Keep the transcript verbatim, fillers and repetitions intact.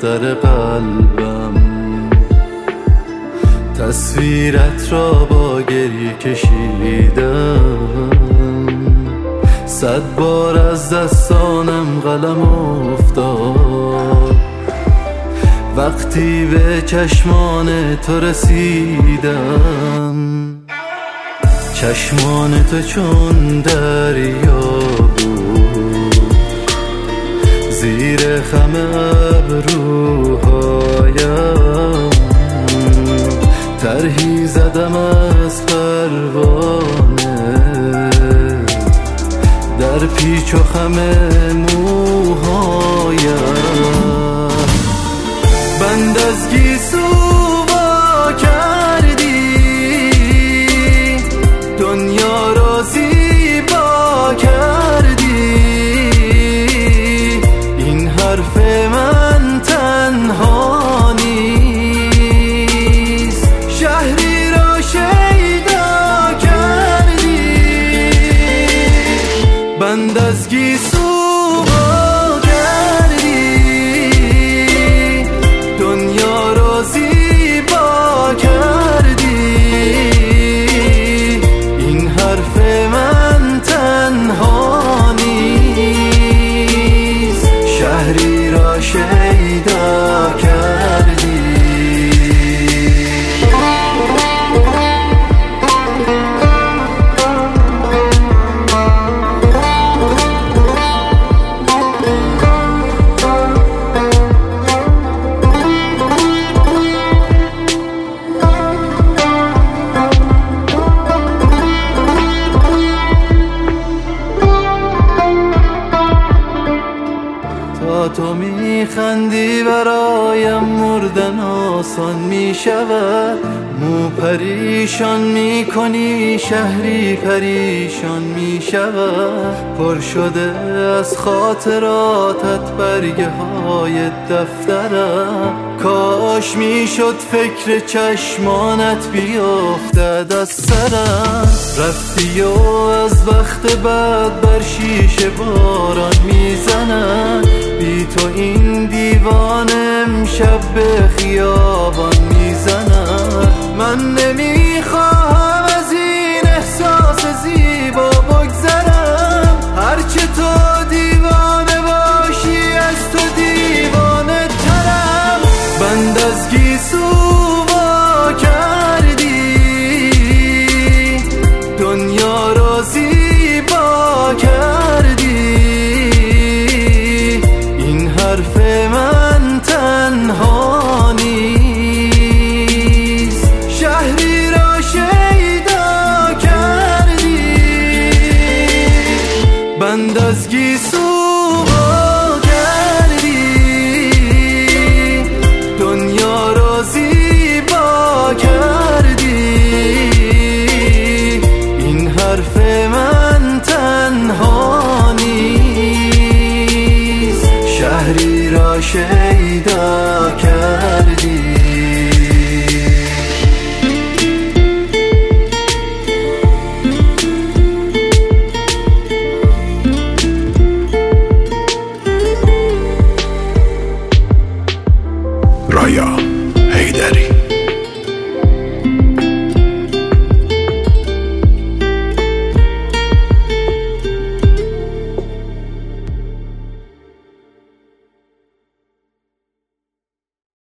دفتر قلبم، تصویرت را با گریه کشیدم، صد بار از دستانم قلم افتاد وقتی به چشمان تو رسیدم. چشمان تو چون دریا بود، زیر خم ابروهایم طرحی زدم از پروانه در پیچ و خم موهایم. بند از گیسو وا کردی، دنیا را زیبا کردی، این حرف من تنها نیست، شهری را شیدا کردی. بند از گیسو وا کردی، دنیا را زیبا کردی، این حرف من تنها نیست، شهری را شیدا کردی. تو میخندی برایم مردن آسان میشود، مو پریشان میکنی شهری پریشان میشود، پر شده از خاطراتت برگه های دفترم، کاش میشد فکر چشمانت بیافتد از سرم. رفتی و از وقت بعد بر شیشه باران میزنن، بی تو این دیوان امشب به خیابان میزنن. من نمیخواهم از این احساس زیبا بگذرم، هرچه تو دیوانه باشی از تو دیوانه ترم. بند از گیسو وا کردی، دنیا را زیبا کردی، این حرف من تنها نیست، شهری را شیدا کردی. بند از گیسو وا کردی، دنیا را زیبا کردی، این حرف من تنها نیست، شهری را شیدا کردی. رایا حیدری.